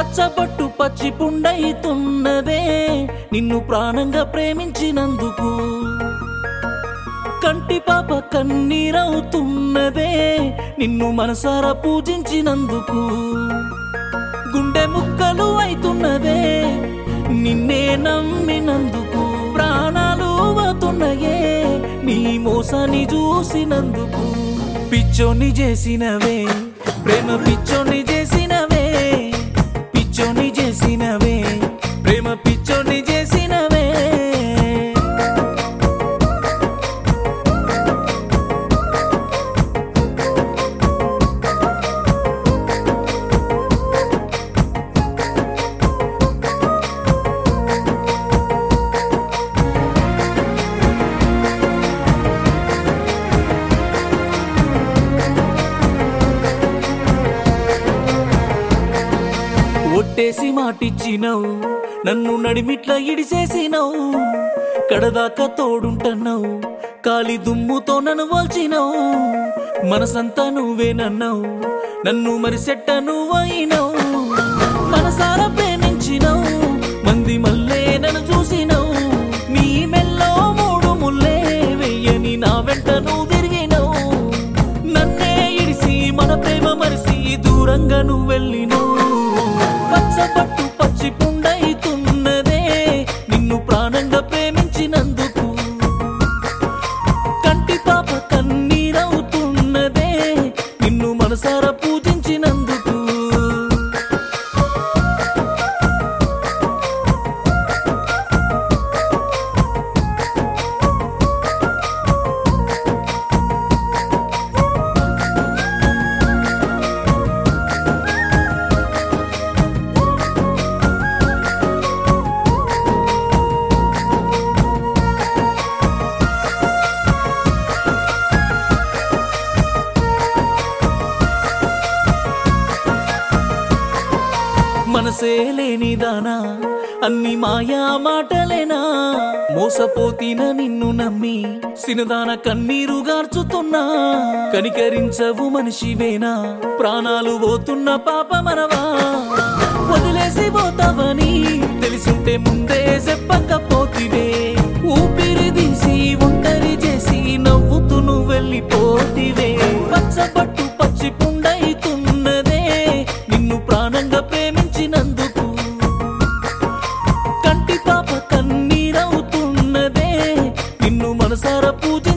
పచ్చబట్టు పచ్చి పుండైతున్నదే నిన్ను ప్రాణంగా ప్రేమించినందుకు. కంటి పాప కన్నీరవుతున్నదే నిన్ను మనసారా పూజించినందుకు. గుండె ముక్కలు అయితున్నదే నిన్నే నమ్మినందుకు. ప్రాణాలు అవుతున్నాయే నీ మోసాన్ని చూసినందుకు. పిచ్చోని చేసినవే ప్రేమ, పిచ్చోని చేసినవే, పిచ్చోని చేసినవే ప్రేమ, పిచ్చోని చేసినవే. ఒట్టేసి మాటిచ్చినవు, నన్ను నడిమిట్లా ఇడిసేసినవు. కడదాకా తోడుంటన్నావు, కాలి దుమ్ముతో నన్ను వాల్చినవు. మనసంతా నువ్వేనన్నావు, నన్ను మరిసెట్ట నువ్వైనవు. మనసారా ప్రేమించినవు, మంది మల్లే నన్ను చూసినవు. నీ మెల్లో 3 ముల్లే వెయ్యని నా వెంట నువ్వు తిరిగినవు. నన్నే ఇడిసి మన ప్రేమ మరిసి దూరంగా నువ్వు వెళ్ళినవు. పచ్చబట్టు పచ్చి పుండైతున్నదే నిన్ను ప్రాణంగా ప్రేమించినందుకు. కంటి పాప కన్నీరవుతున్నదే నిన్ను మనసారా పూజించినందుకు. మనసే లేనిదానా అన్ని మాయా మాటలేనా. మోసపోతిన నిన్ను నమ్మి సినదాన కన్నీరు గార్చుతున్నా. కనికరించవు మనిషివేనా, ప్రాణాలు పోతున్న పాప మనవా. వదిలేసి పోతావని తెలిసుంటే ముందే చెప్పకపోతివే. ఊపిరి తీసి ఒంటరి చేసి నవ్వుతూ నువ్వు వెళ్ళిపోతివే. పచ్చబట్టు పచ్చి పుండైతున్నదే నిన్ను ప్రాణంగా ప్రేమించినందుకు. కంటి పాప కన్నీరవుతున్నదే నిన్ను మనసారా పూజ